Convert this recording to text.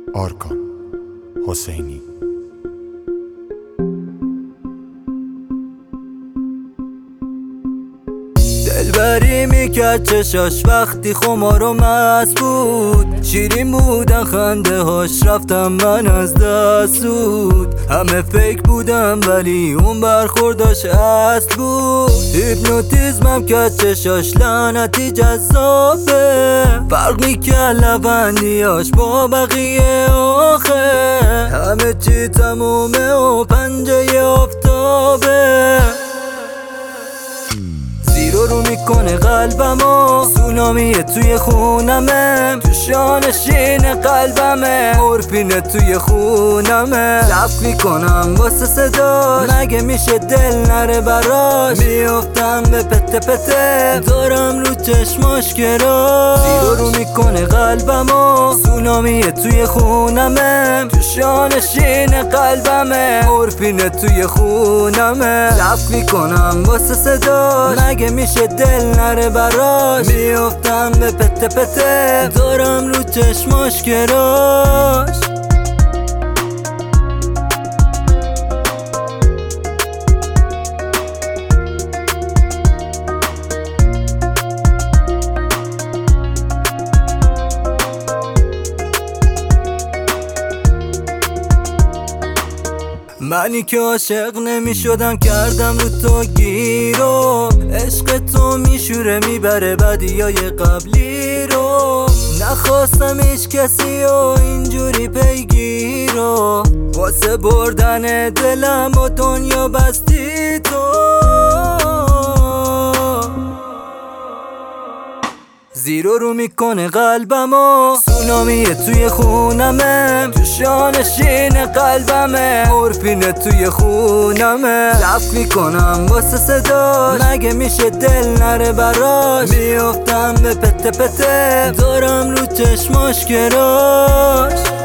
آرکان حسینی. دلبری میکرد چشاش وقتی خمار و مست بود، شیرین بودن خنده هاش، رفتم من از دست سود. همه فیک بودم ولی اون برخورداش اصل بود. هیپنوتیزمم کرد چشاش، لعنتی جذابه، فرق میکرد لبندیاش با بقیه آخه. همه چی تمومه و پنجه آفتابه، زیرو رو میکنه قلبمو، سونامیه توی خونمه، تو شانشین قلبمه، مورفینه توی خونمه. لف میکنم واسه صدا، مگه میشه دل نره براش، میافتم به پته پته، دارم رو چشماش گراش. زیرو رو میکنه قلبمو، سونامیه توی خونمه، تو شانشین قلبمه، مورفینه توی خونمه. لف میکنم واسه صدا، مگه میشه دل نره براش، میافتم به پته پته، دارم رو چشماش گراش. منی که عاشق نمی شدم کردم رو تو گیرو، عشق تو میشوره میبره بدیای قبلی رو. نخواستم هیچ کسی و اینجوری پیگیرو، واسه بردن دلم و دنیا بستی تو. زیرو رو میکنه قلبمو، سونامیه توی خونمه، تو شانشین قلبمه، مورفینه توی خونمه. لف میکنم واسه صدا، مگه میشه دل نره براش، میافتم به پته پته، دارم رو چشماش گراش.